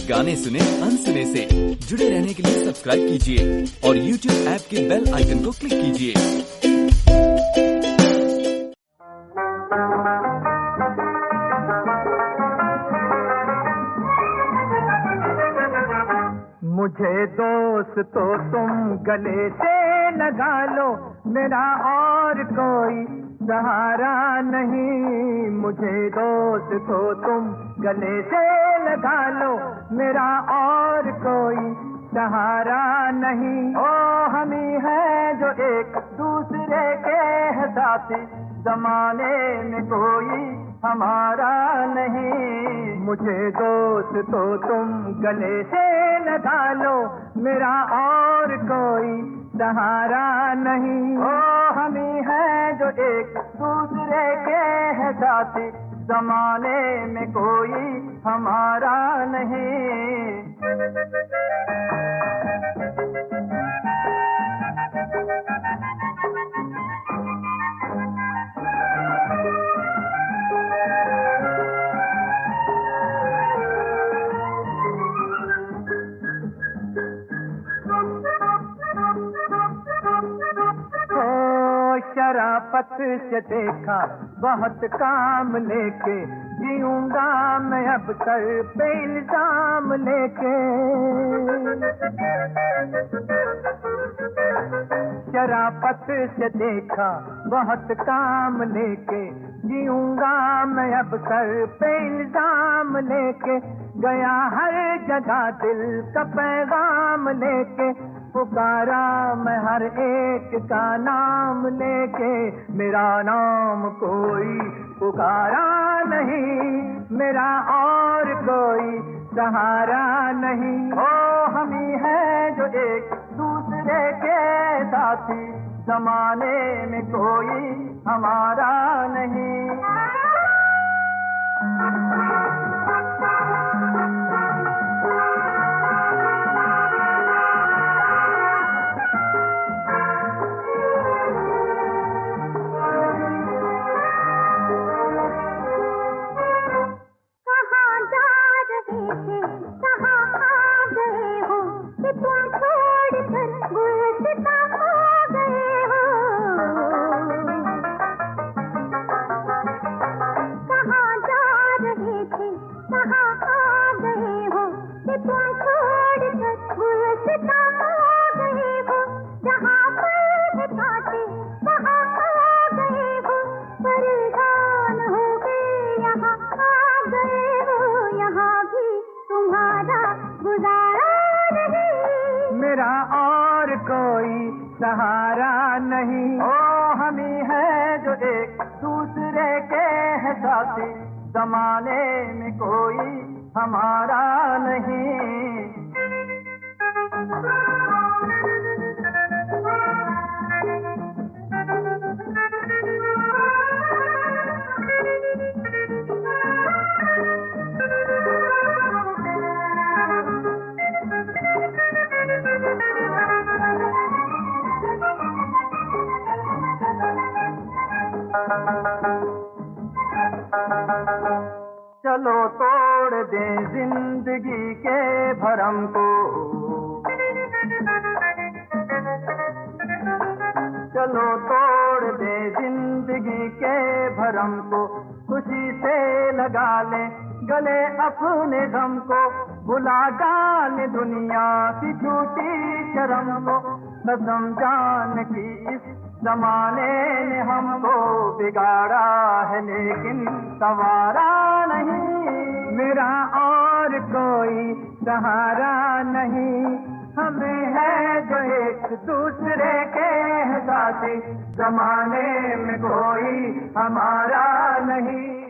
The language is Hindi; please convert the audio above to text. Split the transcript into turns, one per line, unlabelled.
गाने सुने अनसुने से। जुड़े रहने के लिए सब्सक्राइब कीजिए और YouTube ऐप के बेल आइकन को क्लिक कीजिए।
मुझे दोस्त तो तुम गले से लगा लो, मेरा और कोई सहारा नहीं। मुझे दोस्त तो तुम गले से लगा लो, मेरा और कोई सहारा नहीं। ओ हम ही है जो एक दूसरे के है साथी, जमाने में कोई हमारा नहीं। मुझे दोस्त तो तुम गले से लगा लो, मेरा और कोई सहारा नहीं। ओ हम ही है जो एक दूसरे के है साथी, जमाने में कोई हमारा नहीं। शराफत से देखा बहुत काम लेके, जीऊंगा मैं अब सर पे इल्जाम लेके। शराफत से देखा बहुत काम लेके, जीऊंगा मैं अब सर पे इल्जाम लेके। गया हर जगह दिल का पैगाम लेके, पुकारा मैं हर एक का नाम लेके। मेरा नाम कोई पुकारा नहीं, मेरा और कोई सहारा नहीं। ओ हम ही है जो एक दूसरे के साथी, जमाने में कोई हमारा नहीं। मेरा और कोई सहारा नहीं। ओ हम ही है जो एक दूसरे के है साथी, जमाने में कोई हमारा नहीं। चलो तोड़ दें जिंदगी के भरम को, चलो तोड़ दें जिंदगी के भरम को। खुशी से लगा लें गले अपने गम को, भुला डालें दुनिया की झूठी शर्म को। कसम जान की इस जमाने ने हमको बिगाड़ा है, लेकिन संवारा नहीं। मेरा और कोई सहारा नहीं, हमें है जो एक दूसरे के साथी, जमाने में कोई हमारा नहीं।